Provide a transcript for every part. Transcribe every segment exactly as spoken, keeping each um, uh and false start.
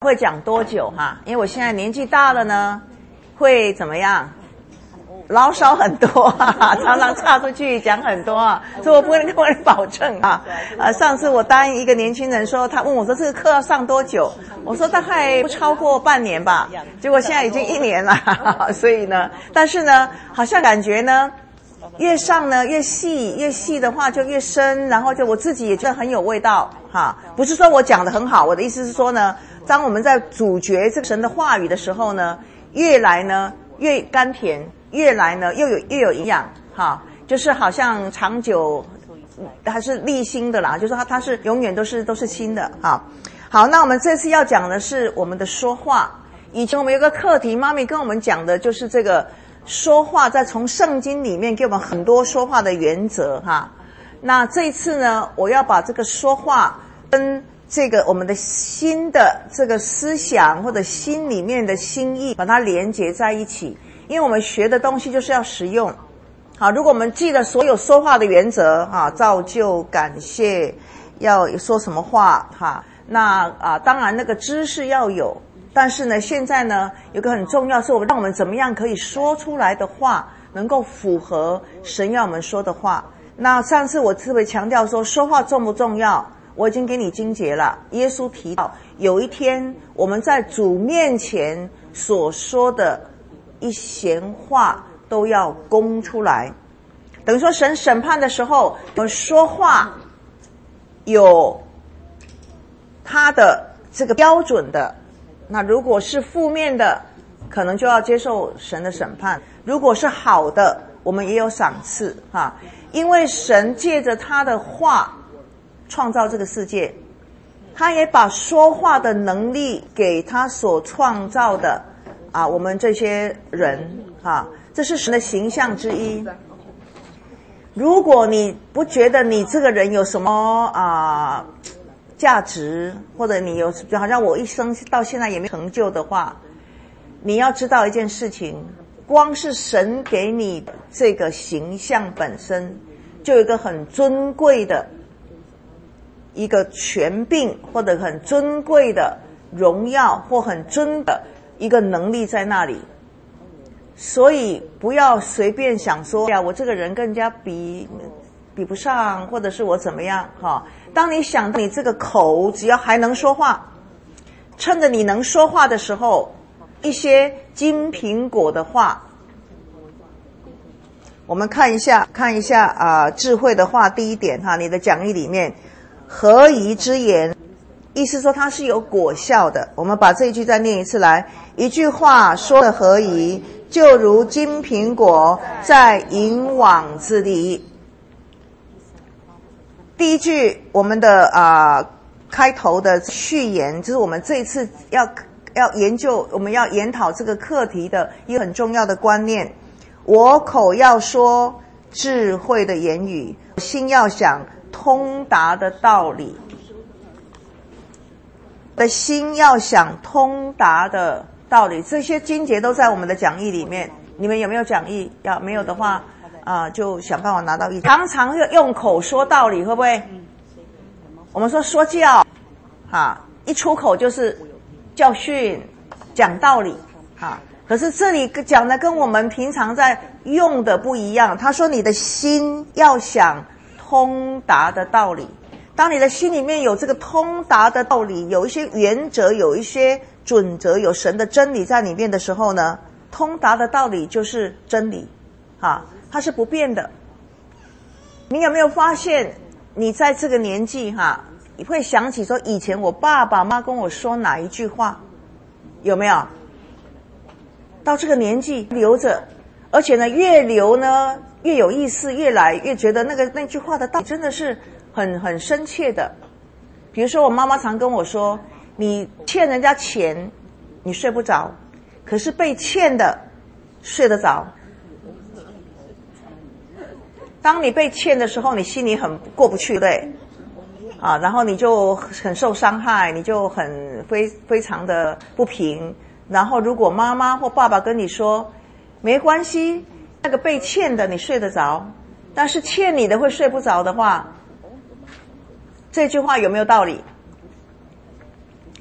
会讲多久哈？因为我现在年纪大了呢，会怎么样？牢骚很多啊，常常岔出去讲很多啊，所以我不能跟人保证啊。呃，上次我答应一个年轻人说，他问我说这个课要上多久，我说大概不超过半年吧，结果现在已经一年了，所以呢，但是呢，好像感觉呢，越上呢越细，越细的话就越深，然后就我自己也觉得很有味道哈。不是说我讲得很好，我的意思是说呢，当我们在咀嚼这个神的话语的时候呢，越来呢越甘甜。越来呢又有越有营养哈，就是好像长久还是立新的啦，就是它它是永远都是都是新的哈。好，那我们这次要讲的是我们的说话。以前我们有个课题，妈咪跟我们讲的就是这个说话，再从圣经里面给我们很多说话的原则哈。那这一次呢，我要把这个说话跟这个我们的心的这个思想或者心里面的心意，把它连结在一起。因为我们学的东西就是要实用，好，如果我们记得所有说话的原则啊，造就、感谢，要说什么话哈，那啊，当然那个知识要有，但是呢，现在呢，有个很重要是我们让我们怎么样可以说出来的话，能够符合神要我们说的话。那上次我特别强调说，说话重不重要？我已经给你经节了。耶稣提到，有一天我们在主面前所说的一闲话都要供出来，等于说神审判的时候，我们说话有他的这个标准的。那如果是负面的，可能就要接受神的审判；如果是好的，我们也有赏赐哈。因为神借着他的话创造这个世界，他也把说话的能力给他所创造的啊，我们这些人啊，这是神的形象之一。如果你不觉得你这个人有什么啊价值，或者你有好像我一生到现在也没成就的话，你要知道一件事情，光是神给你这个形象本身，就有一个很尊贵的一个权柄，或者很尊贵的荣耀，或很尊的一个能力在那里。所以不要随便想说呀，我这个人跟人家比比不上，或者是我怎么样哈。当你想到你这个口只要还能说话，趁着你能说话的时候，一些金苹果的话，我们看一下看一下啊、呃，智慧的话第一点哈，你的讲义里面合宜之言，意思说它是有果效的。我们把这一句再念一次来，一句话说的合宜，就如金苹果在银网子里。第一句我们的啊、呃、开头的序言，就是我们这一次要要研究，我们要研讨这个课题的一个很重要的观念。我口要说智慧的言语，心要想通达的道理。的心要想通达的道理，这些经节都在我们的讲义里面。你们有没有讲义？要没有的话啊、呃，就想办法拿到一。常常用口说道理，会不会？我们说说教，哈，一出口就是教训、讲道理，哈。可是这里讲的跟我们平常在用的不一样。他说你的心要想通达的道理。当你的心里面有这个通达的道理，有一些原则，有一些准则，有神的真理在里面的时候呢，通达的道理就是真理，哈，它是不变的。你有没有发现，你在这个年纪哈，你会想起说以前我爸爸妈妈跟我说哪一句话，有没有？到这个年纪留着，而且呢，越留呢越有意思，越来越觉得那个那句话的道理真的是很很深切的。比如说我妈妈常跟我说，你欠人家钱你睡不着，可是被欠的睡得着。当你被欠的时候，你心里很过不去，对啊，然后你就很受伤害，你就很非非常的不平。然后如果妈妈或爸爸跟你说没关系，那个被欠的你睡得着，但是欠你的会睡不着的话，这句话有没有道理？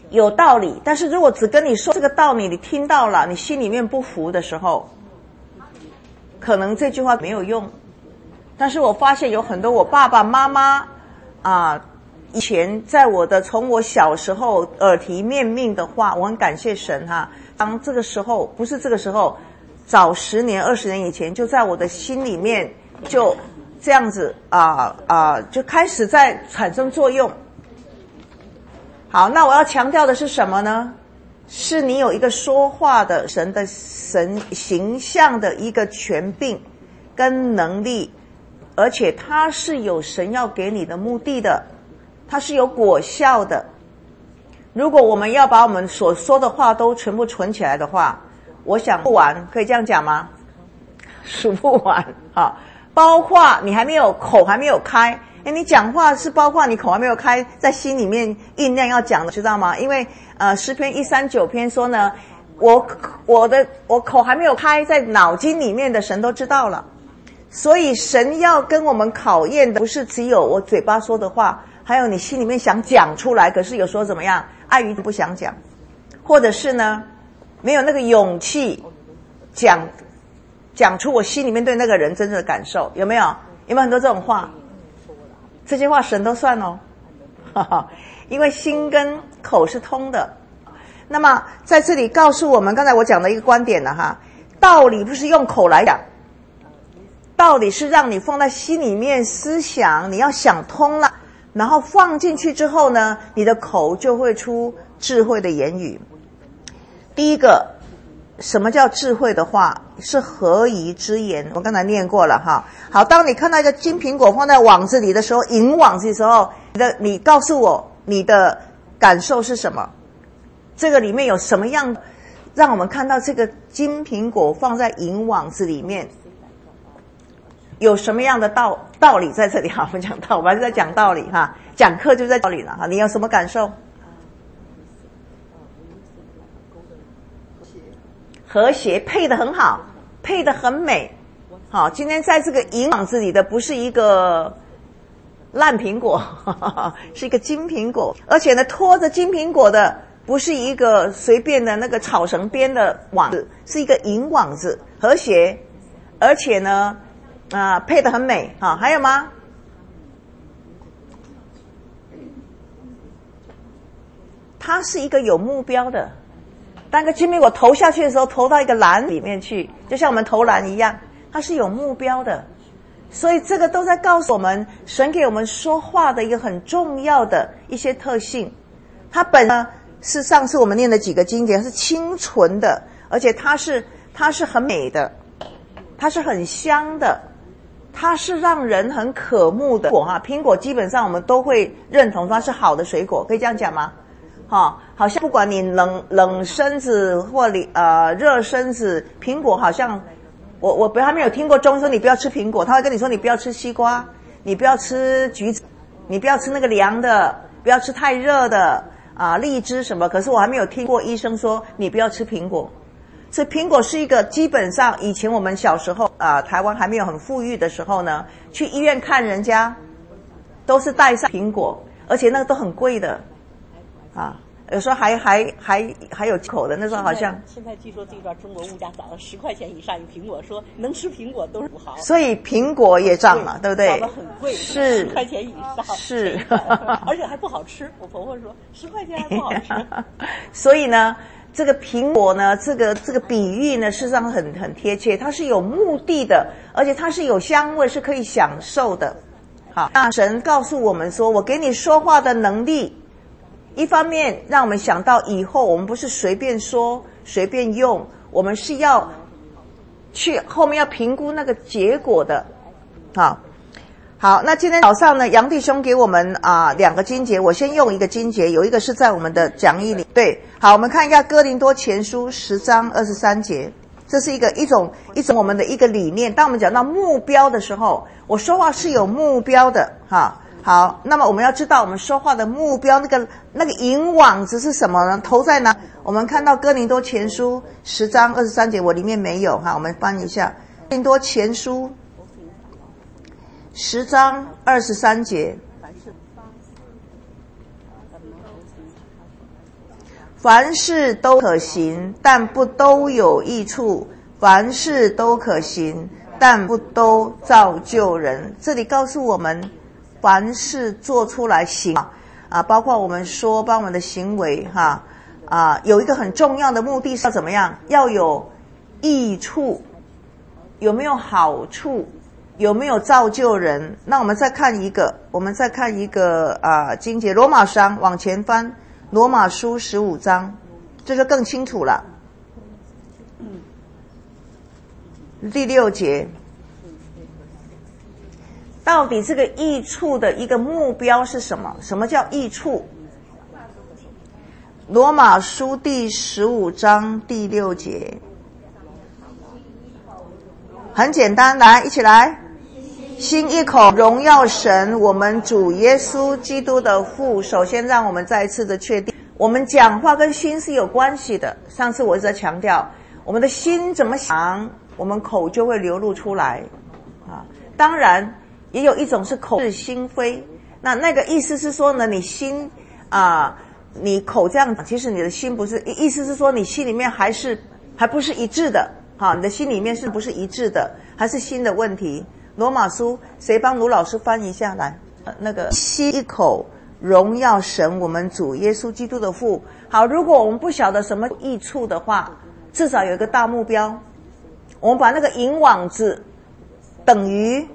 有道理，但是如果只跟你说这个道理，你听到了，你心里面不服的时候，可能这句话没有用。但是我发现有很多我爸爸妈妈啊，以前在我的从我小时候耳提面命的话，我很感谢神哈。当这个时候不是这个时候，早十年二十年以前，就在我的心里面就这样子啊啊，就开始在产生作用。好，那我要强调的是什么呢？是你有一个说话的神的神形象的一个权柄跟能力，而且它是有神要给你的目的的，它是有果效的。如果我们要把我们所说的话都全部存起来的话，我想不完，可以这样讲吗？数不完啊！包括你还没有口还没有开，哎，你讲话是包括你口还没有开，在心里面酝酿要讲的，知道吗？因为呃诗篇一三九篇说呢，我我的我口还没有开，在脑筋里面的神都知道了。所以神要跟我们考验的不是只有我嘴巴说的话，还有你心里面想讲出来，可是有时候怎么样，碍于不想讲，或者是呢没有那个勇气讲讲出我心里面对那个人真正的感受，有没有？有没有很多这种话？这些话神都算哦，哈哈，因为心跟口是通的。那么在这里告诉我们，刚才我讲的一个观点了哈，道理不是用口来讲，道理是让你放在心里面思想，你要想通了，然后放进去之后呢，你的口就会出智慧的言语。第一个，什么叫智慧的话？是合宜之言，我刚才念过了哈。好，当你看到一个金苹果放在网子里的时候，银网子的时候，你的你告诉我你的感受是什么？这个里面有什么样让我们看到这个金苹果放在银网子里面有什么样的道道理在这里？好，我们讲道，我们还是在讲道理哈，讲课就在道理了哈。你有什么感受？和谐，配得很好，配得很美。好，今天在这个银网子里的不是一个烂苹果，呵呵，是一个金苹果，而且呢，拖着金苹果的不是一个随便的那个草绳编的网子，是一个银网子，和谐，而且呢，啊、呃，配得很美。好，还有吗？它是一个有目标的。当个金苹果投下去的时候，投到一个篮里面去，就像我们投篮一样，它是有目标的。所以这个都在告诉我们，神给我们说话的一个很重要的一些特性。它本呢是上次我们念的几个经节，它是清纯的，而且它是它是很美的，它是很香的，它是让人很渴慕的果哈。苹果基本上我们都会认同它是好的水果，可以这样讲吗？哈，好像不管你冷冷身子或你呃热身子，苹果好像我我不还没有听过中医说你不要吃苹果，他会跟你说你不要吃西瓜，你不要吃橘子，你不要吃那个凉的，不要吃太热的啊荔枝什么。可是我还没有听过医生说你不要吃苹果。所以苹果是一个基本上以前我们小时候啊、呃、台湾还没有很富裕的时候呢，去医院看人家都是带上苹果，而且那个都很贵的。啊，有时候还还还还有口的，那时候好像。 现在, 现在据说这段中国物价涨了十块钱以上一苹果，说能吃苹果都是土豪。 所以苹果也涨了，对不对？ 涨得很贵， 是十块钱以上。 是， 而且还不好吃。我婆婆说十块钱还不好吃。 所以呢，这个苹果呢，这个这个比喻呢，事实上很很贴切，它是有目的的，而且它是有香味，是可以享受的。好，那神告诉我们说，我给你说话的能力。一方面让我们想到以后我们不是随便说随便用，我们是要去后面要评估那个结果的。好，好，那今天早上呢，杨弟兄给我们啊、呃、两个经节，我先用一个经节，有一个是在我们的讲义里。对，好，我们看一下哥林多前书十章二十三节，这是一个一种一种我们的一个理念。当我们讲到目标的时候，我说话是有目标的哈。好，那么我们要知道我们说话的目标，那个那个银网子是什么呢？投在哪？我们看到哥林多前书十章二十三节，我里面没有哈，我们翻一下哥林多前书十章二十三节。 凡事都可行，但不都有益处；凡事都可行，但不都造就人。这里告诉我们，凡事做出来行啊，包括我们说，包括我们的行为哈啊，有一个很重要的目的是要怎么样？要有益处，有没有好处？有没有造就人？那我们再看一个，我们再看一个啊经节，罗马书往前翻，罗马书十五章，这就更清楚了。第六节，到底这个益处的一个目标是什么？什么叫益处？罗马书第十五章第六节，很简单，来，一起来。心一口荣耀神，我们主耶稣基督的父。首先让我们再一次的确定，我们讲话跟心是有关系的。上次我一直在强调，我们的心怎么想，我们口就会流露出来啊。当然也有一种是口是心非，那那个意思是说呢，你心啊，你口这样，其实你的心不是，意思是说你心里面还是还不是一致的，好，你的心里面是不是一致的，还是心的问题。罗马书，谁帮卢老师翻一下来？呃、那个吸一口荣耀神，我们主耶稣基督的父。好，如果我们不晓得什么益处的话，至少有一个大目标。我们把那个银网子等于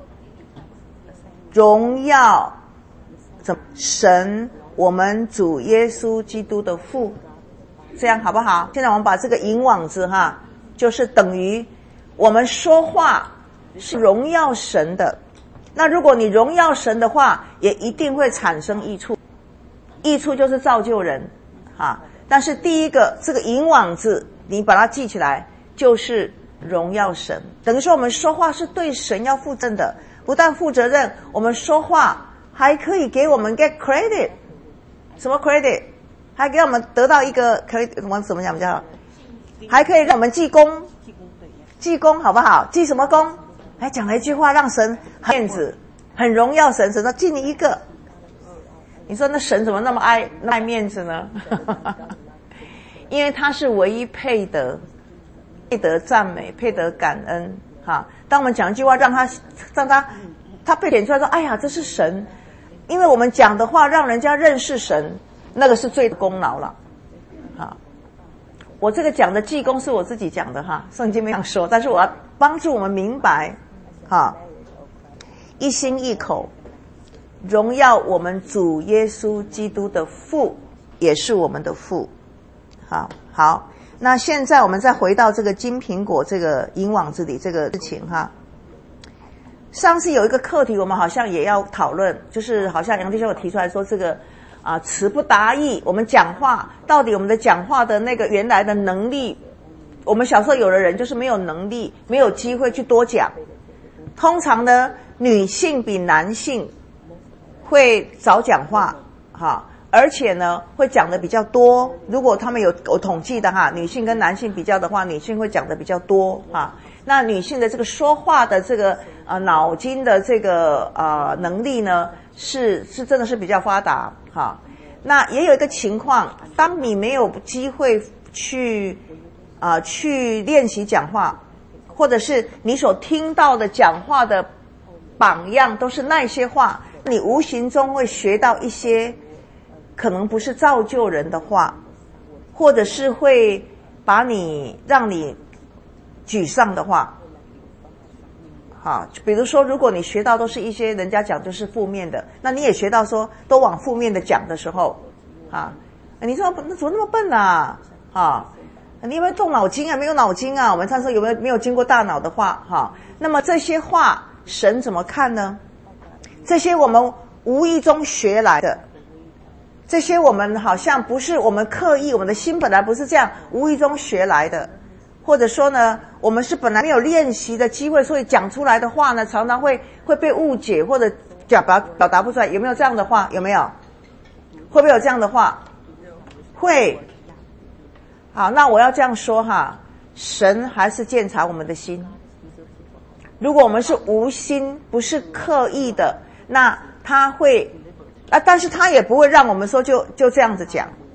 荣耀神，我们主耶稣基督的父，这样好不好？现在我们把这个银网子哈，就是等于我们说话是荣耀神的。那如果你荣耀神的话，也一定会产生益处。益处就是造就人啊。但是第一个，这个银网子你把它记起来，就是荣耀神。等于说我们说话是对神要负责任的，不但负责任，我们说话还可以给我们 get credit。什么 credit？ 还给我们得到一个 credit， 我们怎么讲比较好？还可以让我们记功，记功好不好？记什么功？还讲了一句话，让神很面子，很荣耀神，神说记你一个。你说那神怎么那么爱爱面子呢？因为他是唯一配得配得赞美，配得感恩哈。当我们讲一句话，让他让他他被点出来说，哎呀，这是神。因为我们讲的话让人家认识神，那个是最功劳了啊。我这个讲的记功是我自己讲的哈，圣经没有说，但是我要帮助我们明白哈，一心一口荣耀我们主耶稣基督的父，也是我们的父。好，好，那现在我们再回到这个金苹果这个银网子里这个事情哈。上次有一个课题我们好像也要讨论，就是好像杨弟兄有提出来说这个啊词不达意，我们讲话到底我们的讲话的那个原来的能力，我们小时候有的人就是没有能力，没有机会去多讲。通常呢，女性比男性会早讲话哈，而且呢会讲的比较多。如果他们有有统计的哈，女性跟男性比较的话，女性会讲的比较多哈。那女性的这个说话的这个呃脑筋的这个呃能力呢，是是真的是比较发达哈。那也有一个情况，当你没有机会去啊、呃、去练习讲话，或者是你所听到的讲话的榜样都是那些话，你无形中会学到一些可能不是造就人的话，或者是会把你让你沮丧的话。好，比如说如果你学到都是一些人家讲就是负面的，那你也学到说都往负面的讲的时候啊，你说那怎么那么笨啊啊，你有没有动脑筋啊？没有脑筋啊，我们上次有没有没有经过大脑的话哈，那么这些话神怎么看呢？这些我们无意中学来的，这些我们好像不是我们刻意，我们的心本来不是这样无意中学来的，或者说呢我们是本来没有练习的机会，所以讲出来的话呢常常会会被误解，或者表表表达不出来。有没有这样的话？有没有？会不会有这样的话？会。好，那我要这样说哈，神还是鉴察我们的心。如果我们是无心，不是刻意的，那他会啊，但是他也不会让我们说就就这样子讲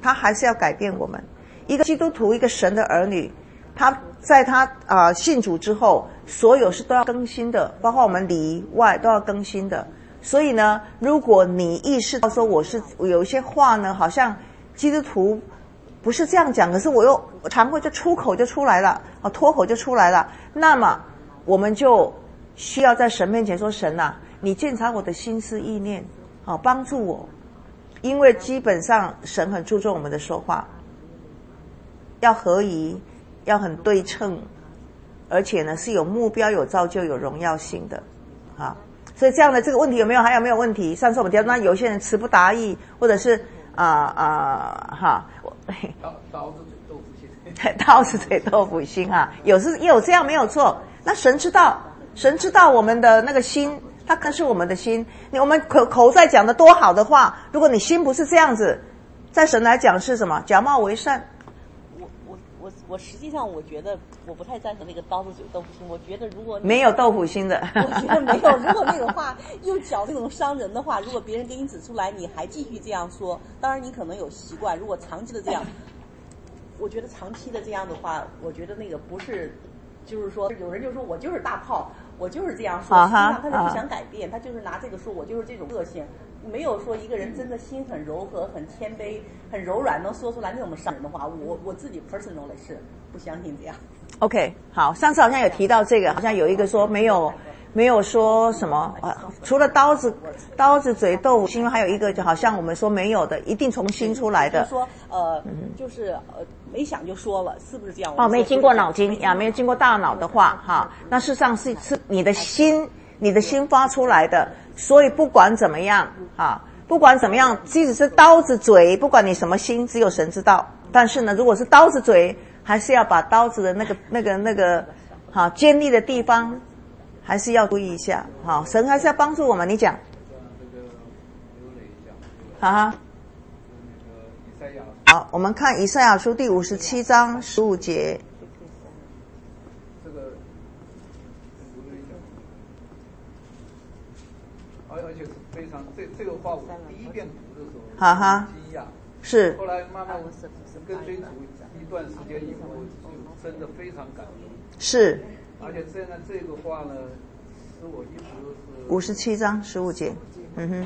他还是要改变我们。一个基督徒，一个神的儿女，他在他啊、呃、信主之后，所有事都要更新的，包括我们里里外都要更新的。所以呢，如果你意识到说我是有一些话呢，好像基督徒不是这样讲，可是我又常会就出口就出来了，啊，脱口就出来了，那么我们就需要在神面前说：神啊，你鉴察我的心思意念，好，帮助我。因为基本上神很注重我们的说话，要合宜，要很对称，而且呢是有目标、有造就、有荣耀性的，啊，所以这样的这个问题有没有？还有没有问题？上次我们提到，那有些人词不达意，或者是啊啊哈， 刀刀子嘴豆腐心， 刀子嘴豆腐心啊，有是也有这样没有错。那神知道，神知道我们的那个心。它可是我们的心，你我们口口在讲的多好的话，如果你心不是这样子，在神来讲是什么？假冒为善。 我我我我实际上我觉得我不太赞成那个刀子嘴豆腐心。我觉得如果没有豆腐心的， 我觉得没有。如果那个话又讲那种伤人的话，如果别人给你指出来，你还继续这样说，当然你可能有习惯。如果长期的这样，我觉得长期的这样的话，我觉得那个不是，就是说有人就说我就是大炮。我就是这样说，实际上他就不想改变，他就是拿这个说，我就是这种个性，没有说一个人真的心很柔和、很谦卑、很柔软，能说出来那种伤人的话。我我自己 personally 是不相信这样。 OK， 好，上次好像有提到这个，好像有一个说没有没有说什么，呃，除了刀子刀子嘴豆腐心，还有一个就好像我们说没有的，一定从心出来的。 就是说呃，嗯、就是呃。没想就说了，是不是这样？ 哦，没经过脑筋呀，没有经过大脑的话，哈，那事实上是是你的心，你的心发出来的。所以不管怎么样，啊，不管怎么样，即使是刀子嘴，不管你什么心，只有神知道。但是呢，如果是刀子嘴，还是要把刀子的那个那个那个，好尖利的地方，还是要注意一下。好，神还是要帮助我们。你讲，哈哈。好，我们看以赛亚书第五十七章十五节。 这个，而而且是非常这这个话，我第一遍读的时候， 哈哈， 惊讶， 是。 后来慢慢跟随主一段时间以后，就真的非常感动。 是。 而且现在这个话呢，使我一直是五十七章十五节，嗯哼。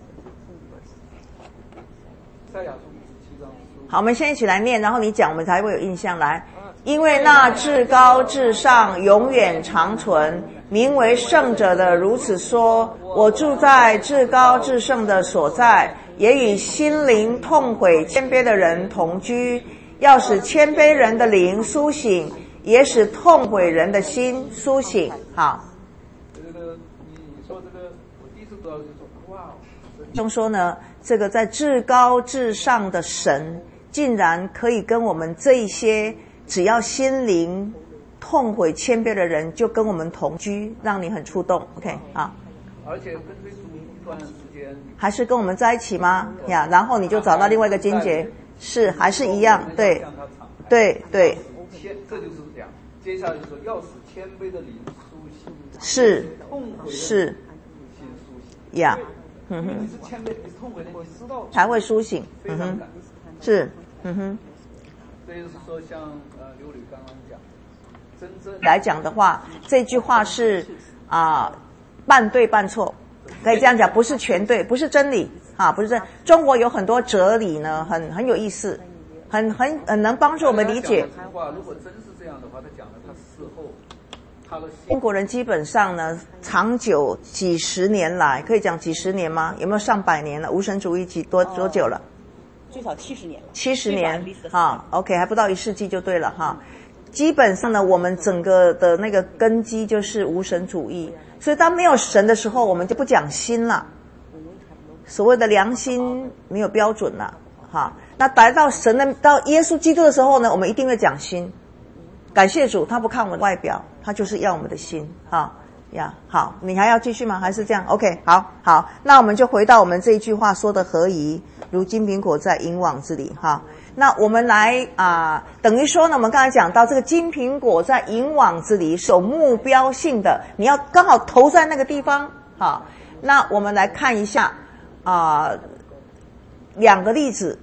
赛亚书。 好，我们先一起来念，然后你讲，我们才会有印象来。因为那至高至上、永远长存、名为圣者的如此说：我住在至高至圣的所在，也与心灵痛悔谦卑的人同居，要使谦卑人的灵苏醒，也使痛悔人的心苏醒。好。 这个你说这个，我第一次读到就说哇， 就说呢，这个在至高至上的神。竟然可以跟我们这一些只要心灵痛悔谦卑的人就跟我们同居，让你很触动。 OK 啊， 而且跟随主一段时间还是跟我们在一起吗呀？然后你就找到另外一个经节，是还是一样？对对对， 这就是讲接下来就说要使谦卑的灵苏醒， 是痛悔是心苏醒呀，嗯哼， 你是谦卑，你是痛悔的，你知道才会苏醒。 嗯哼， 是。嗯哼， 这就是说，像呃刘吕刚刚讲，真正来讲的话，这句话是啊、呃、半对半错，可以这样讲，不是全对，不是真理啊，不是真。中国有很多哲理呢，很很有意思，很很很能帮助我们理解。 话如果真是这样的话，他讲的他事后，他的中国人基本上呢，长久几十年来，可以讲几十年吗？有没有上百年了？无神主义几多多久了？ 最少七十年了， 七十年哈 ，OK， 还不到一世纪就对了哈。基本上呢，我们整个的那个根基就是无神主义，所以当没有神的时候，我们就不讲心了。所谓的良心没有标准了哈。那来到神的到耶稣基督的时候呢，我们一定会讲心。感谢主，他不看我们外表，他就是要我们的心哈呀。好，你还要继续吗？还是这样 ？OK， 好好，那我们就回到我们这一句话说的合宜。如金苹果在银网之里哈，那我们来啊、呃，等于说呢，我们刚才讲到这个金苹果在银网之里是有目标性的，你要刚好投在那个地方哈。那我们来看一下啊、呃，两个例子，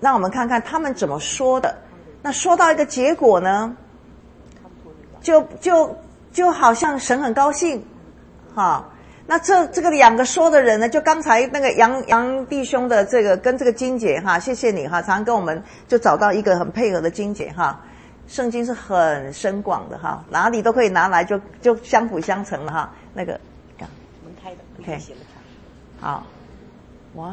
让我们看看他们怎么说的。那说到一个结果呢，就就就好像神很高兴，哈。那这这个两个说的人呢，就刚才那个杨杨弟兄的这个跟这个金姐哈，谢谢你哈，常常跟我们就找到一个很配合的金姐哈。圣经是很深广的哈，哪里都可以拿来就就相辅相成了哈。那个门开的 ，OK， 好，哇，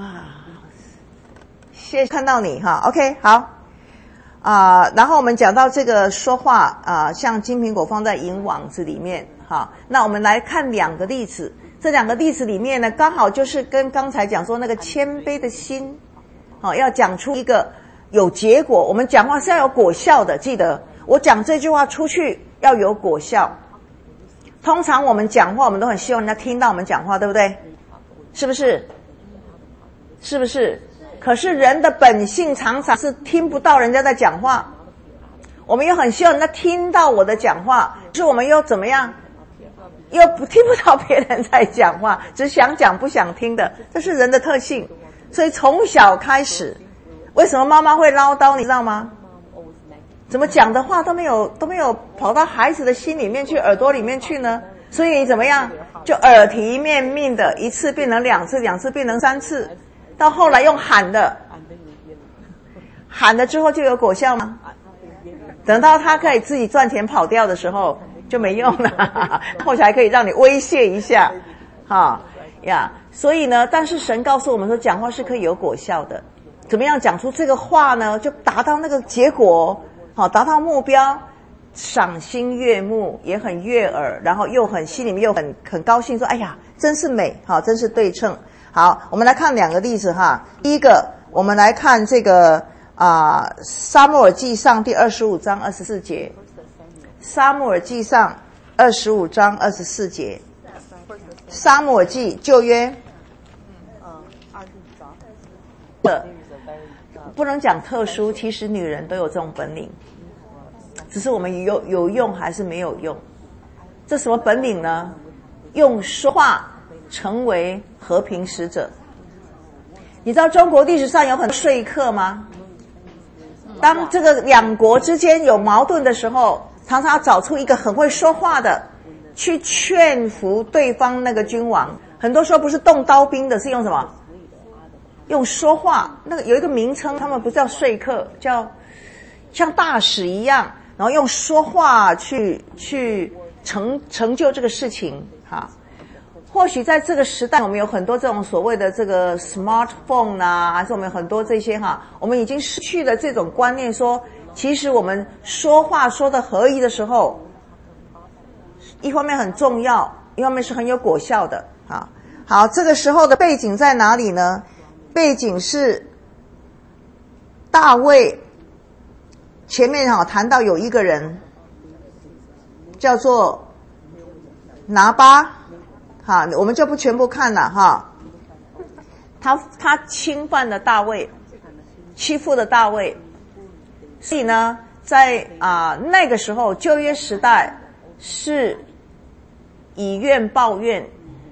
谢谢看到你哈 ，OK， 好。啊、呃，然后我们讲到这个说话啊、呃，像金苹果放在银网子里面哈。那我们来看两个例子，这两个例子里面呢，刚好就是跟刚才讲说那个谦卑的心，好、哦，要讲出一个有结果。我们讲话是要有果效的，记得我讲这句话出去要有果效。通常我们讲话，我们都很希望人家听到我们讲话，对不对？是不是？是不是？可是人的本性常常是听不到人家在讲话，我们又很希望人家听到我的讲话，是我们又怎么样？又不听不到别人在讲话，只想讲不想听的，这是人的特性。所以从小开始，为什么妈妈会唠叨，你知道吗？怎么讲的话都没有都没有跑到孩子的心里面去，耳朵里面去呢？所以你怎么样？就耳提面命的，一次变成两次，两次变成三次。到后来用喊的，喊了之后就有果效吗？等到他可以自己赚钱跑掉的时候就没用了，或许还可以让你威胁一下，哈呀。所以呢，但是神告诉我们说，讲话是可以有果效的。怎么样讲出这个话呢？就达到那个结果，好，达到目标，赏心悦目，也很悦耳，然后又很心里面又很很高兴，说：“哎呀，真是美，好，真是对称。”好，我们来看两个例子哈。第一个，我们来看这个啊，呃《撒母耳记上》第二十五章二十四节，《撒母耳记上》二十五章二十四节，《撒母耳记》旧约， 嗯，二十五章的不能讲特殊，其实女人都有这种本领，只是我们有有用还是没有用。这什么本领呢？用说话成为和平使者。你知道中国历史上有很多说客吗？当这个两国之间有矛盾的时候，常常要找出一个很会说话的，去劝服对方那个君王。很多时候不是动刀兵的，是用什么？用说话。那个有一个名称，他们不叫说客，叫像大使一样，然后用说话去去成成就这个事情哈。或许在这个时代，我们有很多这种所谓的这个 smartphone 啊，还是我们有很多这些哈，我们已经失去了这种观念说，其实我们说话说的合一的时候，一方面很重要，一方面是很有果效的啊。好，这个时候的背景在哪里呢？背景是大卫前面哈谈到有一个人叫做拿巴。哈，我们就不全部看了哈。他他侵犯了大卫，欺负了大卫，所以呢，在啊、呃、那个时候旧约时代是以怨报怨。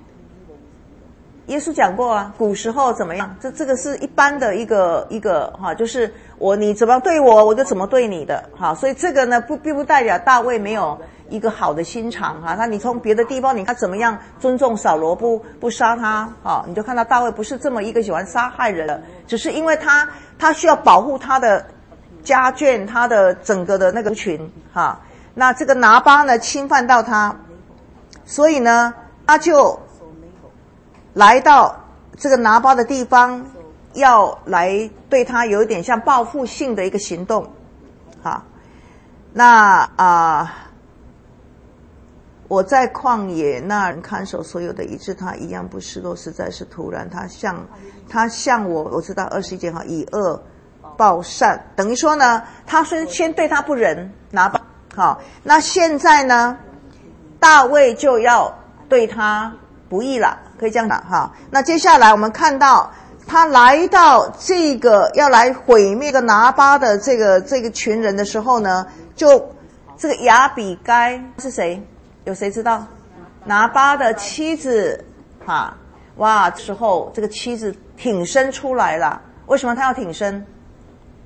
耶稣讲过啊，古时候怎么样？这这个是一般的一个一个哈，就是我你怎么对我，我就怎么对你的哈。所以这个呢，不并不代表大卫没有一个好的心肠哈。那你从别的地方，你看怎么样尊重扫罗，不不杀他啊？你就看到大卫不是这么一个喜欢杀害人的，只是因为他他需要保护他的家眷，他的整个的那个群哈。那这个拿巴呢侵犯到他，所以呢他就来到这个拿巴的地方，要来对他有一点像报复性的一个行动，好，那啊、呃，我在旷野，那人看守所有的，以致他一样不失落，实在是突然。他向他向我，我知道二十一节哈，以恶报善，等于说呢，他是先对他不仁，拿巴好，那现在呢，大卫就要对他不义了。可以这样讲哈，那接下来我们看到他来到这个要来毁灭个拿巴的这个这个群人的时候呢，就这个亚比该是谁？有谁知道？拿巴的妻子哈，哇，时候这个妻子挺身出来了。为什么他要挺身？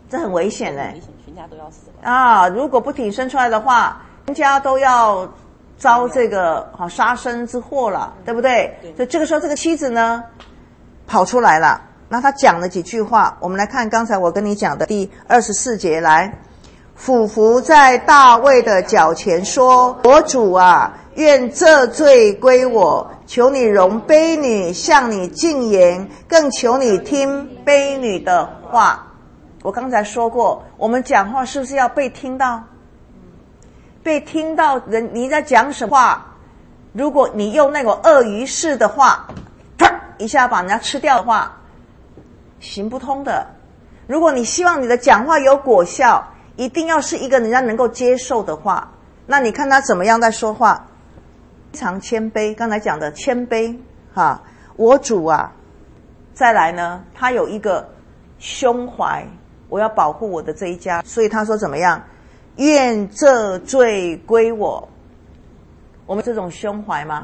这很危险嘞、欸， 全家都要死了啊！如果不挺身出来的话，全家都要遭这个好杀身之祸了，对不对？ 对。 所以这个时候，这个妻子呢跑出来了，那他讲了几句话，我们来看刚才我跟你讲的第二十四节来。俯伏在大卫的脚前说：“我主啊，愿这罪归我，求你容婢女向你进言，更求你听婢女的话。”我刚才说过，我们讲话是不是要被听到？被听到人你在讲什么话？如果你用那种鳄鱼式的话，啪一下把人家吃掉的话，行不通的。如果你希望你的讲话有果效，一定要是一个人家能够接受的话。那你看他怎么样在说话？非常谦卑，刚才讲的谦卑哈，我主啊。再来呢，他有一个胸怀，我要保护我的这一家，所以他说怎么样？愿这罪归我。我们这种胸怀吗？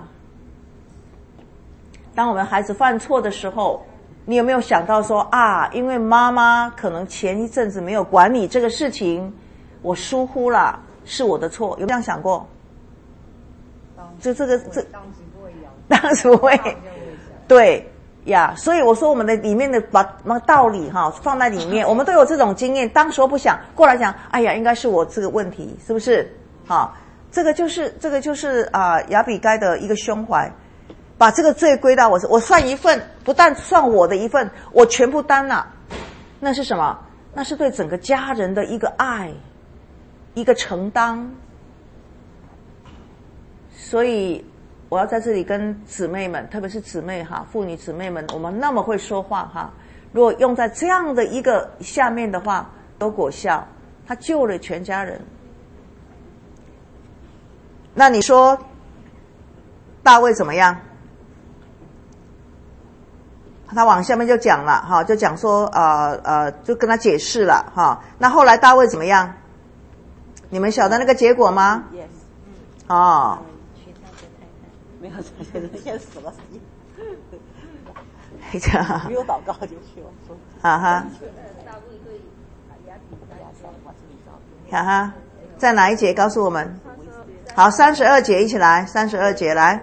当我们孩子犯错的时候，你有没有想到说啊，因为妈妈可能前一阵子没有管理这个事情，我疏忽了，是我的错，有没有这样想过？就这个这当时不会，当时不会，对呀，所以我说我们的里面的把把道理哈放在里面，我们都有这种经验，当时候不想过来讲，哎呀，应该是我这个问题，是不是？好，这个就是这个就是啊、呃、亚比该的一个胸怀。把这个罪归到我，我算一份，不但算我的一份，我全部担了。那是什么？那是对整个家人的一个爱，一个承担。所以我要在这里跟姊妹们，特别是姊妹哈，妇女姊妹们，我们那么会说话哈，如果用在这样的一个下面的话，有果效，他救了全家人。那你说大卫怎么样？他往下面就讲了哈，就讲说呃呃，就跟他解释了哈。那后来大卫怎么样？你们晓得那个结果吗 ？Yes。 哦。 没有，现在先死了。 没有祷告就去了。 啊哈。哈哈，在哪一节告诉我们？好，三十二节一起来，三十二节来。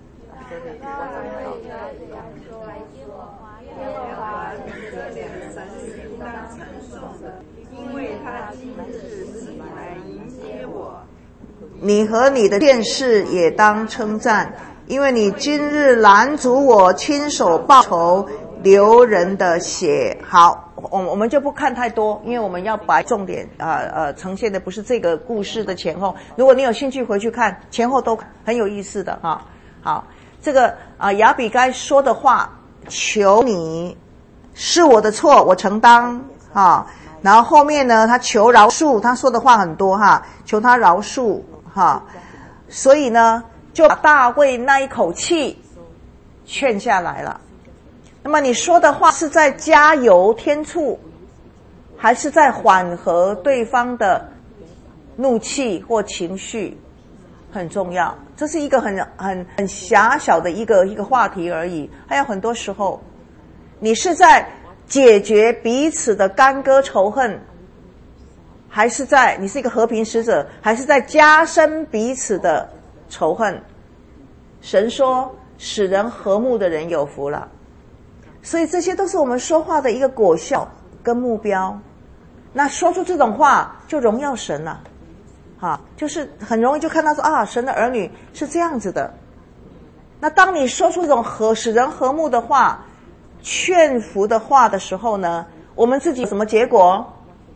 你和你的剑士也当称赞，因为你今日拦阻我亲手报仇，流人的血。好，我我们就不看太多，因为我们要把重点呃呃呈现的不是这个故事的前后。如果你有兴趣回去看前后都很有意思的哈。好，这个啊、呃、亚比该说的话，求你是我的错，我承担啊。然后后面呢，他求饶恕，他说的话很多哈，求他饶恕。哈，所以呢，就把大卫那一口气劝下来了。那么你说的话是在加油添醋，还是在缓和对方的怒气或情绪？很重要，这是一个很很很狭小的一个一个话题而已。还有很多时候，你是在解决彼此的干戈仇恨，还是在你是一个和平使者，还是在加深彼此的仇恨？神说使人和睦的人有福了。所以这些都是我们说话的一个果效跟目标。那说出这种话就荣耀神了，啊，就是很容易就看到说啊，神的儿女是这样子的。那当你说出这种和使人和睦的话、劝服的话的时候呢，我们自己有什么结果？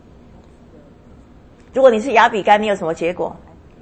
如果你是亚比该，你有什么结果？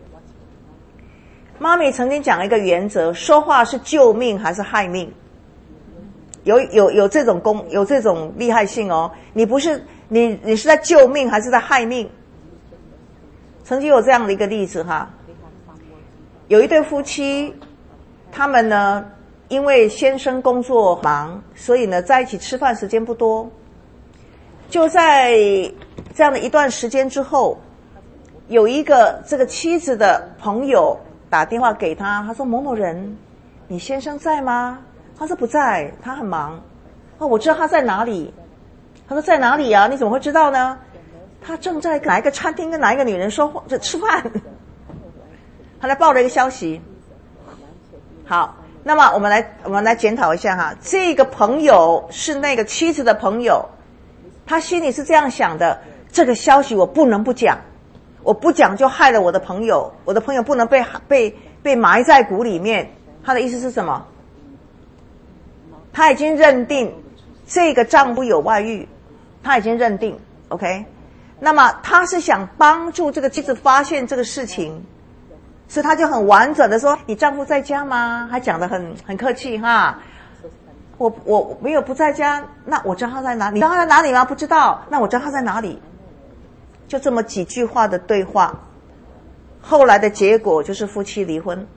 妈咪曾经讲了一个原则，说话是救命还是害命？有有有这种功，有这种厉害性哦。你不是你你是在救命还是在害命？曾经有这样的一个例子哈，有一对夫妻，他们呢因为先生工作忙，所以呢在一起吃饭时间不多。就在这样的一段时间之后，有一个这个妻子的朋友打电话给他，他说某某人，你先生在吗？他说不在，他很忙。哦，我知道他在哪里。他说在哪里啊？你怎么会知道呢？ 他正在哪一个餐厅跟哪一个女人说话吃饭，他来报了一个消息。好，那么我们来我们来检讨一下哈，这个朋友是那个妻子的朋友，他心里是这样想的，这个消息我不能不讲，我不讲就害了我的朋友，我的朋友不能被被被埋在鼓里面。他的意思是什么？他已经认定这个丈夫有外遇，他已经认定 OK， 那么他是想帮助这个妻子发现这个事情，所以他就很婉转的说，你丈夫在家吗？还讲得很很客气哈，我我没有不在家，那我知道他在哪里，你知道他在哪里吗？不知道，那我知道他在哪里。就这么几句话的对话，后来的结果就是夫妻离婚。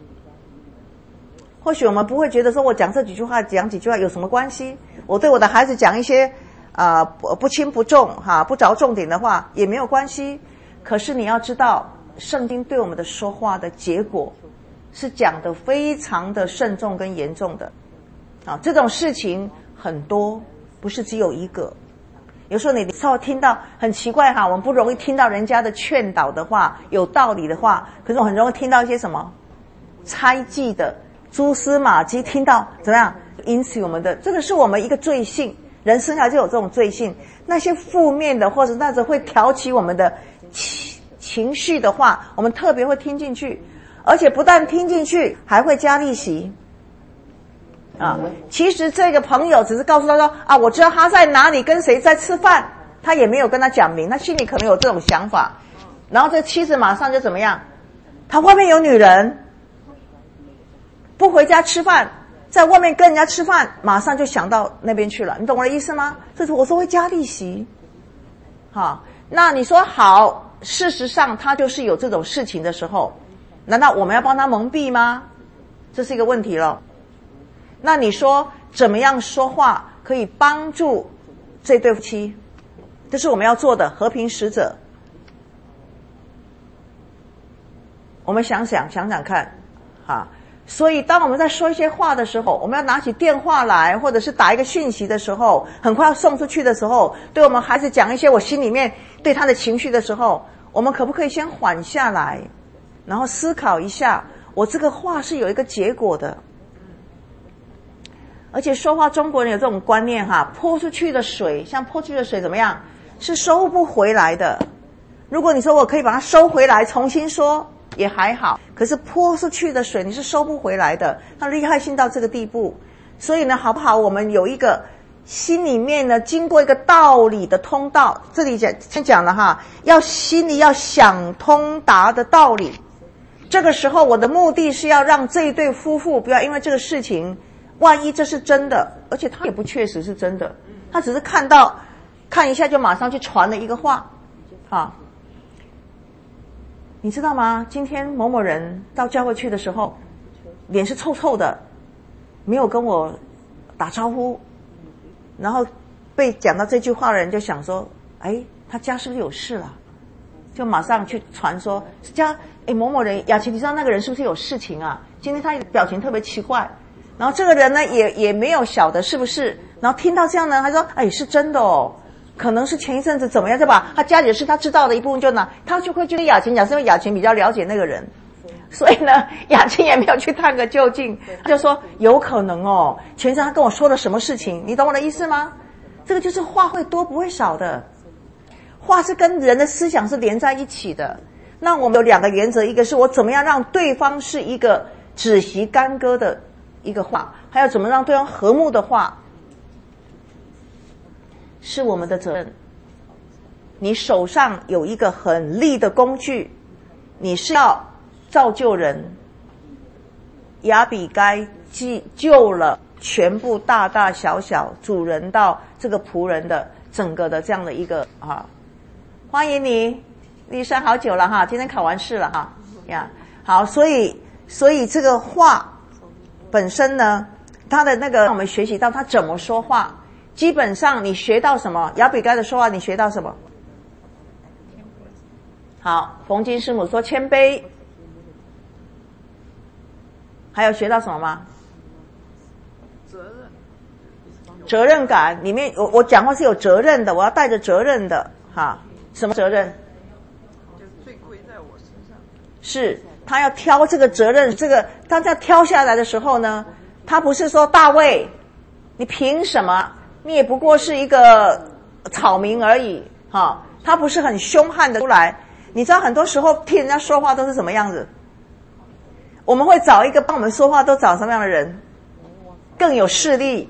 或许我们不会觉得说我讲这几句话讲几句话有什么关系，我对我的孩子讲一些呃不不轻不重哈不着重点的话也没有关系。可是你要知道，圣经对我们的说话的结果是讲得非常的慎重跟严重的啊，这种事情很多，不是只有一个。有时候你稍微听到很奇怪哈，我们不容易听到人家的劝导的话，有道理的话，可是我很容易听到一些什么猜忌的蛛丝马迹，听到怎么样引起我们的，这个是我们一个罪性，人生下来就有这种罪性。那些负面的或者那种会挑起我们的情情绪的话，我们特别会听进去，而且不但听进去，还会加利息啊。其实这个朋友只是告诉他说啊，我知道他在哪里跟谁在吃饭，他也没有跟他讲明，他心里可能有这种想法。然后这妻子马上就怎么样，他外面有女人，不回家吃饭，在外面跟人家吃饭，马上就想到那边去了，你懂我的意思吗？这是我说会加利息。好，那你说好，事实上他就是有这种事情的时候，难道我们要帮他蒙蔽吗？这是一个问题了。那你说怎么样说话可以帮助这对夫妻？这是我们要做的和平使者。我们想想想想看哈，所以当我们在说一些话的时候，我们要拿起电话来，或者是打一个讯息的时候，很快要送出去的时候，对我们孩子讲一些我心里面对他的情绪的时候，我们可不可以先缓下来，然后思考一下，我这个话是有一个结果的。而且说话中国人有这种观念哈，泼出去的水，像泼出去的水怎么样，是收不回来的。如果你说我可以把它收回来重新说也还好，可是泼出去的水你是收不回来的，它厉害性到这个地步。所以呢，好不好，我们有一个心里面呢经过一个道理的通道，这里讲先讲了哈，要心里要想通达的道理。这个时候我的目的是要让这一对夫妇不要因为这个事情，万一这是真的，而且他也不确实是真的，他只是看到看一下就马上去传了一个话啊。你知道吗？今天某某人到教会去的时候，脸是臭臭的，没有跟我打招呼，然后被讲到这句话的人就想说，哎，他家是不是有事了？就马上去传说家，哎，某某人，雅琪，你知道那个人是不是有事情啊？今天他表情特别奇怪。然后这个人呢，也也没有晓得是不是，然后听到这样呢，他说，哎，是真的哦。可能是前一阵子怎么样，对吧？他家里的事他知道的一部分就拿，他就会去跟雅琴讲，是因为雅琴比较了解那个人，所以呢，雅琴也没有去探个究竟，就说有可能哦，前一阵他跟我说了什么事情，你懂我的意思吗？这个就是话会多不会少的，话是跟人的思想是连在一起的。那我们有两个原则，一个是我怎么样让对方是一个止息干戈的一个话，还有怎么让对方和睦的话。是我们的责任。你手上有一个很利的工具，你是要造就人。亚比该救了全部大大小小主人到这个仆人的整个的这样的一个啊，欢迎你，丽珊，好久了哈，今天考完试了哈呀，好，所以所以这个话本身呢，他的那个让我们学习到他怎么说话。基本上你学到什么？亚比该的说话你学到什么？好，冯金师母说谦卑，还有学到什么吗？ 责任， 责任感里面，我我讲话是有责任的，我要带着责任的哈。 什么责任？ 就罪归在我身上。 是他要挑这个责任，这个当他挑下来的时候呢，他不是说大卫，你凭什么？你也不过是一个草民而已，哈、哦，他不是很凶悍的出来。你知道很多时候替人家说话都是什么样子？我们会找一个帮我们说话都找什么样的人？更有势力，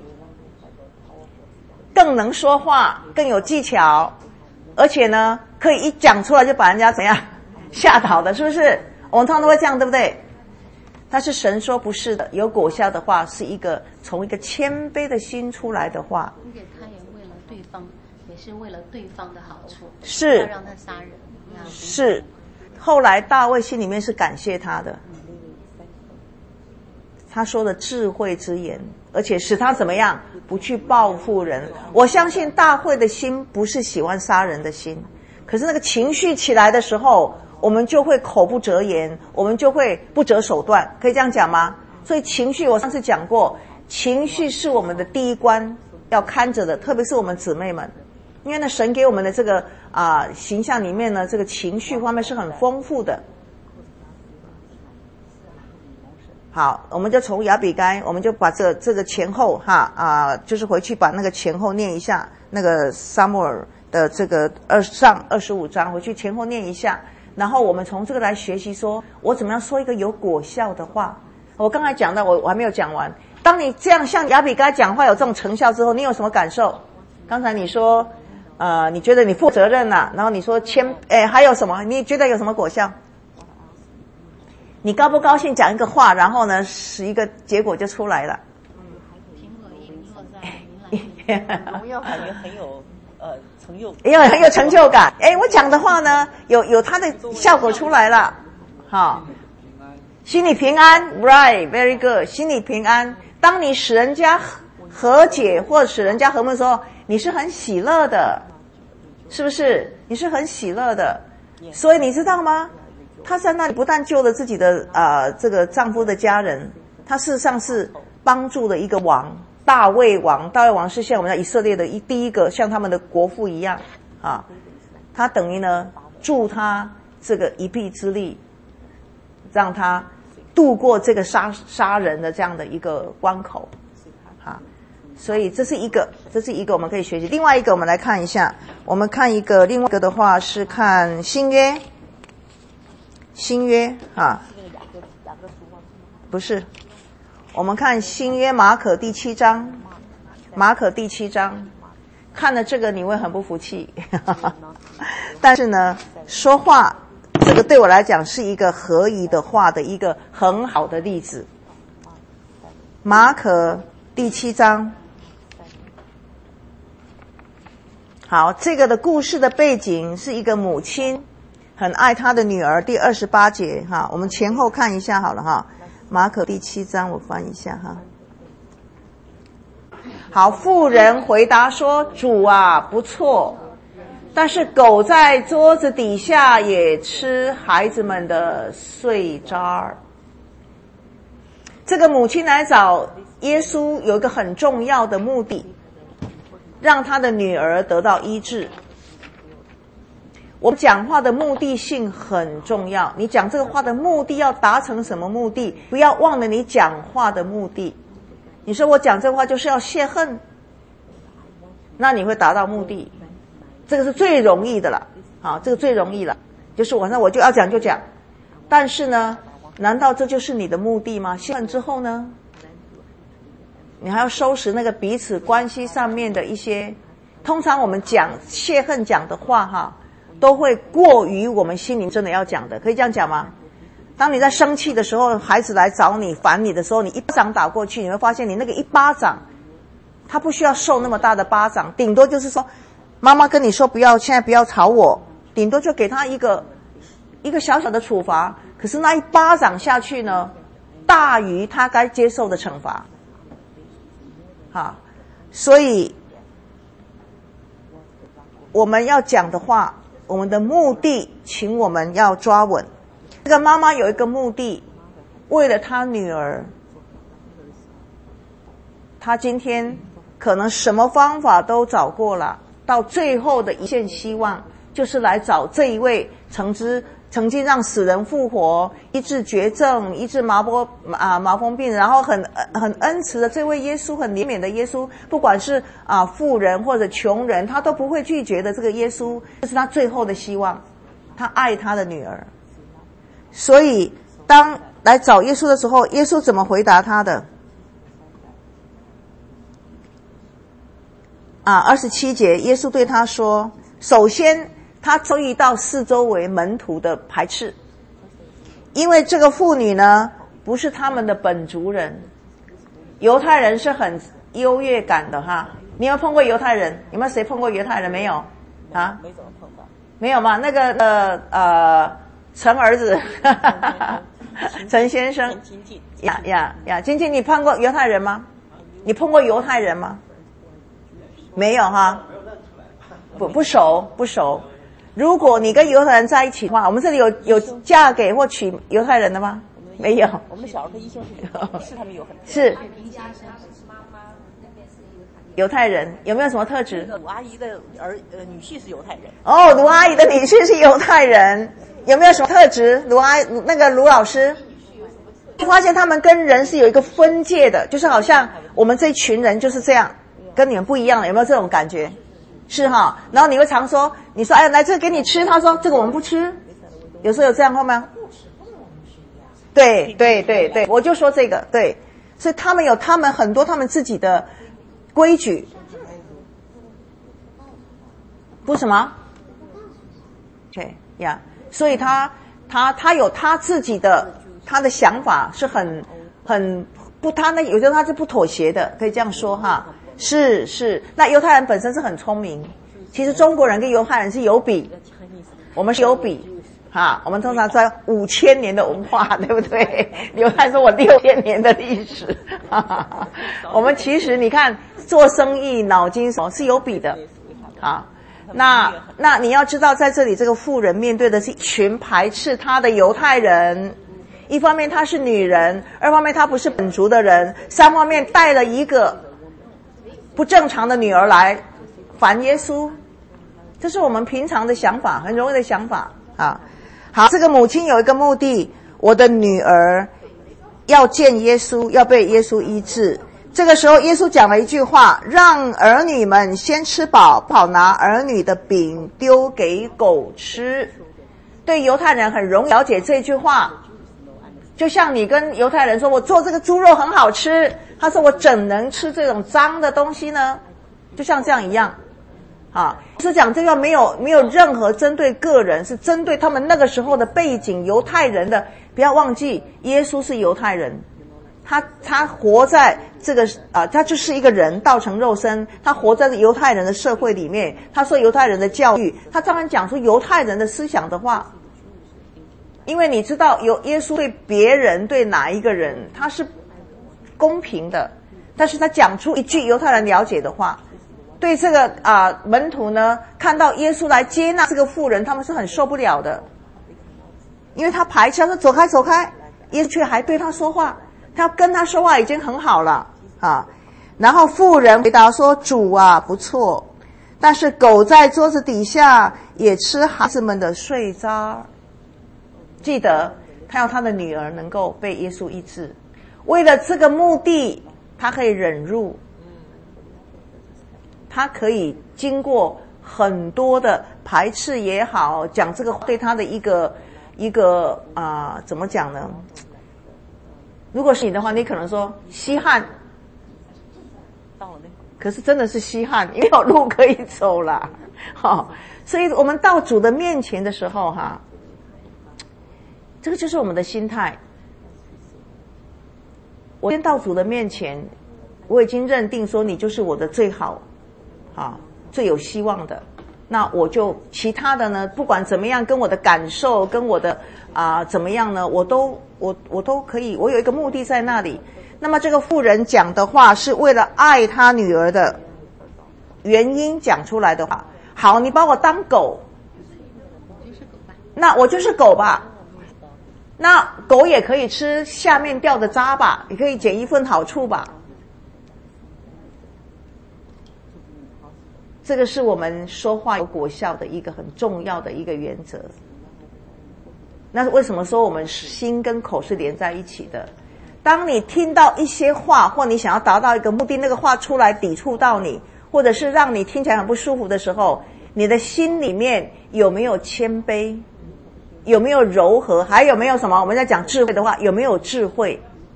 更能说话，更有技巧，而且呢，可以一讲出来就把人家怎样吓倒的，是不是？我们通常都会这样，对不对？但是神说不是的，有果效的话，是一个从一个谦卑的心出来的话。 而且他也为了对方，也是为了对方的好处， 是要让他杀人。 是，后来大卫心里面是感谢他的，他说的智慧之言，而且使他怎么样不去报复人。我相信大卫的心不是喜欢杀人的心，可是那个情绪起来的时候，我们就会口不择言，我们就会不择手段，可以这样讲吗？所以情绪，我上次讲过，情绪是我们的第一关要看着的，特别是我们姊妹们，因为呢，神给我们的这个啊、呃、形象里面呢，这个情绪方面是很丰富的。好，我们就从亚比该，我们就把这个这个前后哈啊、呃，就是回去把那个前后念一下，那个撒母耳的这个二上二十五章，回去前后念一下。然后我们从这个来学习说，我怎么样说一个有果效的话。我刚才讲到，我我还没有讲完。当你这样像亚比该讲话有这种成效之后，你有什么感受？刚才你说，呃，你觉得你负责任了，然后你说谦，哎，还有什么？你觉得有什么果效？你高不高兴讲一个话，然后呢，使一个结果就出来了。 苹果叶落在林荣耀感觉很有呃成就， 也有很有成就感。哎，我讲的话呢，有有它的效果出来了，好，心里平安 ，right, very good， 心里平安。当你使人家和解或者使人家和睦的时候，你是很喜乐的，是不是？你是很喜乐的，所以你知道吗？她在那里不但救了自己的呃这个丈夫的家人，她事实上是帮助了一个王，大卫王。大卫王是像我们在以色列的一第一个，像他们的国父一样啊。他等于呢助他这个一臂之力，让他度过这个杀杀人的这样的一个关口啊。所以这是一个，这是一个我们可以学习。另外一个我们来看一下，我们看一个，另外一个的话是看新约。新约啊，不是，我们看新约马可第七章，马可第七章，看了这个你会很不服气，但是呢，说话这个对我来讲是一个合宜的话的一个很好的例子。马可第七章，好，这个的故事的背景是一个母亲很爱他的女儿，第二十八节哈，我们前后看一下好了哈。马可第七章，我翻一下哈。好，妇人回答说：“主啊，不错，但是狗在桌子底下也吃孩子们的碎渣儿。”这个母亲来找耶稣有一个很重要的目的，让他的女儿得到医治。我们讲话的目的性很重要，你讲这个话的目的要达成什么目的？不要忘了你讲话的目的。你说我讲这话就是要泄恨，那你会达到目的，这个是最容易的了。好，这个最容易了，就是晚上我就要讲就讲。但是呢，难道这就是你的目的吗？泄恨之后呢，你还要收拾那个彼此关系上面的一些，通常我们讲泄恨讲的话哈，都会过于我们心灵真的要讲的，可以这样讲吗？当你在生气的时候，孩子来找你烦你的时候，你一巴掌打过去，你会发现你那个一巴掌他不需要受那么大的巴掌，顶多就是说妈妈跟你说不要，现在不要吵我，顶多就给他一个一个小小的处罚，可是那一巴掌下去呢，大于他该接受的惩罚。好，所以我们要讲的话，我们的目的，请我们要抓稳。这个妈妈有一个目的，为了她女儿，她今天可能什么方法都找过了，到最后的一线希望， 就是来找这一位曾之曾经让死人复活、医治绝症、医治麻风啊麻风病，然后很很恩慈的这位耶稣，很怜悯的耶稣，不管是啊富人或者穷人，他都不会拒绝的。这个耶稣，这是他最后的希望，他爱他的女儿。所以当来找耶稣的时候，耶稣怎么回答他的？啊，二十七节，耶稣对他说：首先，他注意到四周围门徒的排斥，因为这个妇女呢，不是他们的本族人。犹太人是很优越感的哈。你有没有碰过犹太人？有没有谁碰过犹太人？没有啊？ 没怎么碰到。 没有吗？那个呃呃，陈儿子，陈先生， 金靖呀呀呀，金靖，你碰过犹太人吗？你碰过犹太人吗？没有哈，不不熟不熟。如果你跟犹太人在一起的话，我们这里有有嫁给或娶犹太人的吗？没有。 我们的小儿科医生是是他们有很是犹太人，有没有什么特质？ 鲁阿姨的儿呃女婿是犹太人。 哦，卢阿姨的女婿是犹太人，有没有什么特质？卢阿那个卢老师，发现他们跟人是有一个分界的，就是好像我们这一群人就是这样，跟你们不一样的，有没有这种感觉？是哈。然后你会常说，你说哎来这个给你吃，他说这个我们不吃，有时候有这样话吗？对对对对，我就说这个对，所以他们有他们很多他们自己的规矩，不什么？对呀，所以他他他有他自己的他的想法，是很很不，他那有时候他是不妥协的，可以这样说哈。是是，那犹太人本身是很聪明，其实中国人跟犹太人是有比，我们是有比。哈，我们通常在五千年的文化，对不对？犹太说我六千年的历史，哈哈哈。我们其实你看做生意脑筋什么是有比的，好，那那你要知道，在这里这个妇人面对的是一群排斥她的犹太人，一方面她是女人，二方面她不是本族的人，三方面带了一个不正常的女儿来烦耶稣，这是我们平常的想法，很容易的想法啊。好，这个母亲有一个目的，我的女儿要见耶稣，要被耶稣医治。这个时候耶稣讲了一句话，让儿女们先吃饱，不好拿儿女的饼丢给狗吃。对犹太人很容易了解这句话，就像你跟犹太人说我做这个猪肉很好吃，他说我怎能吃这种脏的东西呢？就像这样一样啊，是讲这个没有没有任何针对个人，是针对他们那个时候的背景，犹太人的。不要忘记，耶稣是犹太人，他他活在这个啊、呃，他就是一个人道成肉身，他活在犹太人的社会里面，他说犹太人的教育，他当然讲出犹太人的思想的话。因为你知道，有耶稣对别人对哪一个人，他是公平的，但是他讲出一句犹太人了解的话。对这个啊、呃、门徒呢，看到耶稣来接纳这个妇人，他们是很受不了的，因为他排斥，他说走开走开，耶稣却还对他说话，他跟他说话已经很好了啊。然后妇人回答说：“主啊，不错，但是狗在桌子底下也吃孩子们的碎渣。”记得他要他的女儿能够被耶稣医治，为了这个目的，他可以忍辱。他可以经过很多的排斥也好，讲这个对他的一个一个啊、呃，怎么讲呢？如果是你的话，你可能说稀罕， 到了那可是真的是稀罕，没有路可以走了。好、哦，所以我们到主的面前的时候，哈，这个就是我们的心态。我先到主的面前，我已经认定说你就是我的最好。啊，最有希望的，那我就其他的呢，不管怎么样，跟我的感受，跟我的啊、呃、怎么样呢，我都我我都可以，我有一个目的在那里。那么这个妇人讲的话是为了爱她女儿的原因讲出来的话。好，你把我当狗，那我就是狗吧。那狗也可以吃下面掉的渣吧，也可以捡一份好处吧。 这个是我们说话有果效的一个很重要的一个原则。那为什么说我们心跟口是连在一起的？当你听到一些话，或你想要达到一个目的，那个话出来抵触到你，或者是让你听起来很不舒服的时候，你的心里面有没有谦卑？有没有柔和？还有没有什么？我们在讲智慧的话，有没有智慧？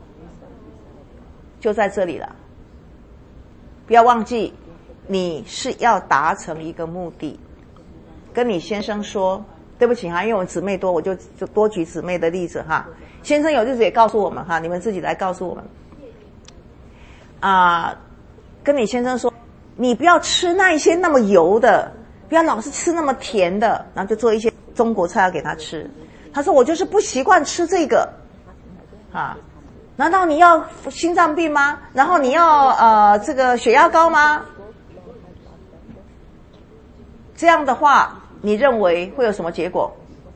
就在这里了。不要忘记，你是要达成一个目的。跟你先生说，对不起哈，因为我们姊妹多，我就就多举姊妹的例子哈。先生有日子也告诉我们哈，你们自己来告诉我们。啊、呃，跟你先生说，你不要吃那一些那么油的，不要老是吃那么甜的，然后就做一些中国菜要给他吃。他说我就是不习惯吃这个，啊，难道你要心脏病吗？然后你要呃这个血压高吗？这样的话，你认为会有什么结果？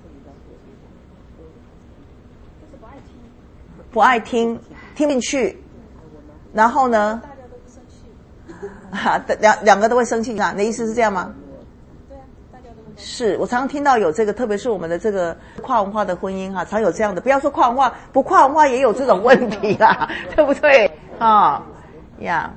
不爱听，听不进去，然后呢？大家都不生气。啊，两两个都会生气啊？你的意思是这样吗？对啊，大家都会。是我常常听到有这个，特别是我们的这个跨文化的婚姻哈、啊，常有这样的。不要说跨文化，不跨文化也有这种问题啦，对不对？啊呀，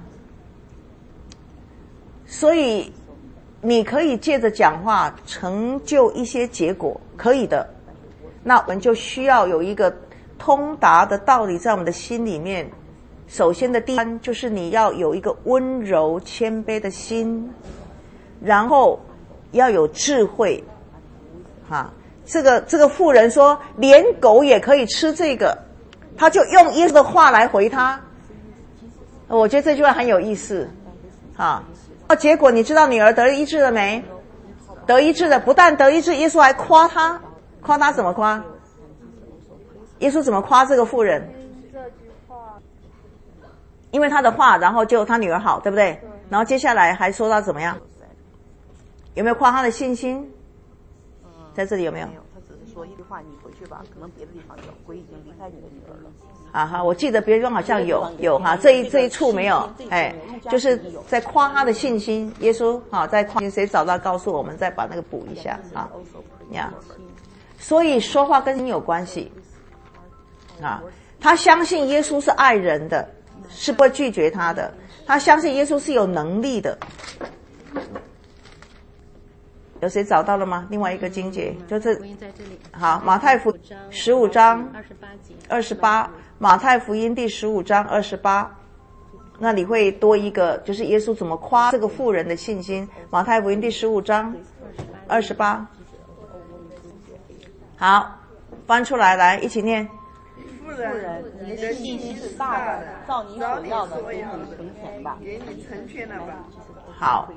所以你可以借着讲话成就一些结果，可以的。那我们就需要有一个通达的道理在我们的心里面。首先的第一就是你要有一个温柔谦卑的心，然后要有智慧。哈，这个这个妇人说连狗也可以吃这个，他就用耶稣的话来回他。我觉得这句话很有意思。哈，结果你知道女儿得医治了没？得医治了，不但得医治，耶稣还夸他。夸他怎么夸？耶稣怎么夸这个妇人？因为他的话，然后就他女儿好，对不对？然后接下来还说他怎么样？有没有夸他的信心？在这里有没有？ 没有，他只是说一句话，你回去吧，可能别的地方有，鬼已经离开你的女儿了。 啊哈，我记得别的地方好像有有哈，这一这一处没有，哎，就是在夸他的信心。耶稣啊，在夸，谁找到告诉我们，再把那个补一下啊呀。所以说话跟心有关系啊。他相信耶稣是爱人的，是不会拒绝他的。他相信耶稣是有能力的。有谁找到了吗？另外一个经节就是好，马太福十五章二十八节，二十八，马太福音第十五章二十八，那里会多一个，就是耶稣怎么夸这个妇人的信心。马太福音第十五章二十八，好，翻出来，来一起念。 妇人，你的信心是大的， 照你所要的给你成全吧， 给你成全了吧。 好。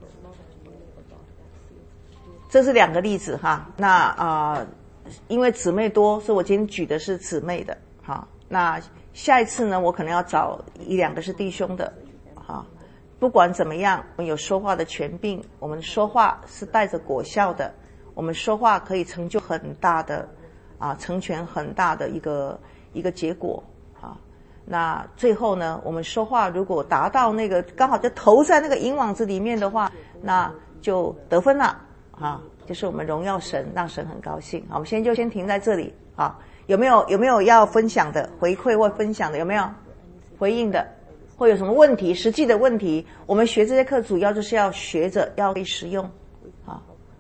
这是两个例子哈，那啊、呃，因为姊妹多，所以我今天举的是姊妹的，好，那下一次呢，我可能要找一两个是弟兄的，好，不管怎么样，我们有说话的权柄，我们说话是带着果效的，我们说话可以成就很大的啊，成全很大的一个一个结果啊。那最后呢，我们说话如果达到那个刚好就投在那个银网子里面的话，那就得分了。啊，就是我们荣耀神，让神很高兴。好，我们先就先停在这里。好，有没有有没有要分享的回馈或分享的？有没有回应的？或有什么问题？实际的问题？我们学这些课主要就是要学着要被实用。啊，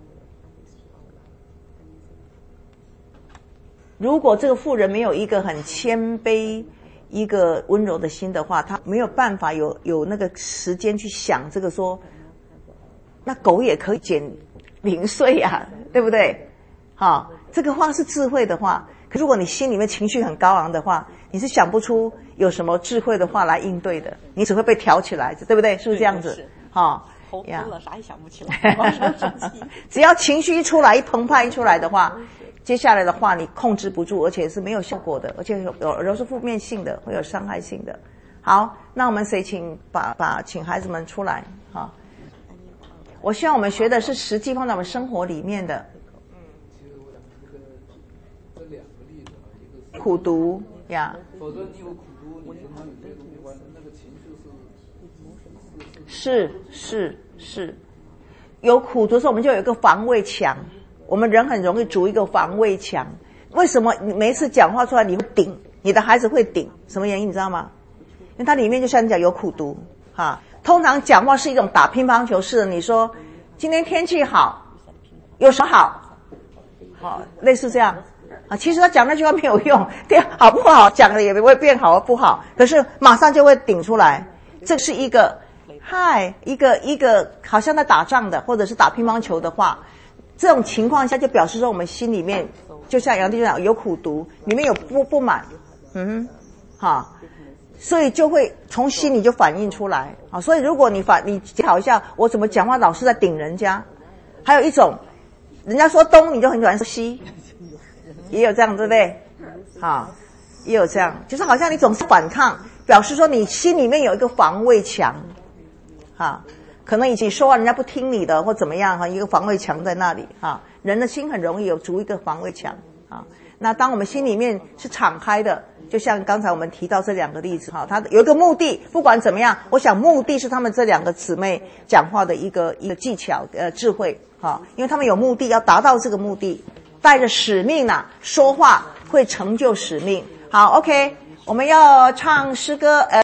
如果这个妇人没有一个很谦卑、一个温柔的心的话，他没有办法有有那个时间去想这个说，那狗也可以捡零碎啊，对不对？好，这个话是智慧的话，可如果你心里面情绪很高昂的话，你是想不出有什么智慧的话来应对的，你只会被挑起来，对不对？是不是这样子？好， 头秃了，啥也想不起来。 只要情绪一出来，一澎湃一出来的话，接下来的话你控制不住，而且是没有效果的，而且有有有是负面性的，会有伤害性的。好，那我们谁请把把请孩子们出来？好。我希望我们学的是实际放在我们生活里面的。 嗯，其实我想这个这两个例子啊，一个是苦读呀。 否则你有苦读，你平常有些东西完，那个情绪是是是是， 有苦毒的时候，我们就有一个防卫墙。我们人很容易筑一个防卫墙。为什么你每一次讲话出来你会顶？你的孩子会顶，什么原因你知道吗？因为它里面就像你讲有苦毒哈。通常讲话是一种打乒乓球式的，你说今天天气好，有什么好？好，类似这样啊。其实他讲那句话没有用，对，好不好讲的也不会变好不好，可是马上就会顶出来。这是一个嗨，一个一个好像在打仗的，或者是打乒乓球的话，这种情况下就表示说我们心里面就像杨弟兄讲有苦毒，里面有不不满，嗯，好，所以就会从心里就反映出来啊。所以如果你反你检讨一下，我怎么讲话老是在顶人家，还有一种。人家说东，你就很喜欢说西，也有这样，对不对？好，也有这样，就是好像你总是反抗，表示说你心里面有一个防卫墙，哈，可能以前说话人家不听你的，或怎么样哈，一个防卫墙在那里哈。人的心很容易有筑一个防卫墙啊。那当我们心里面是敞开的，就像刚才我们提到这两个例子哈，它有一个目的，不管怎么样，我想目的是他们这两个姊妹讲话的一个一个技巧呃智慧。好，因为他们有目的，要达到这个目的，带着使命啊，说话会成就使命。好 ，OK， 我们要唱诗歌，呃。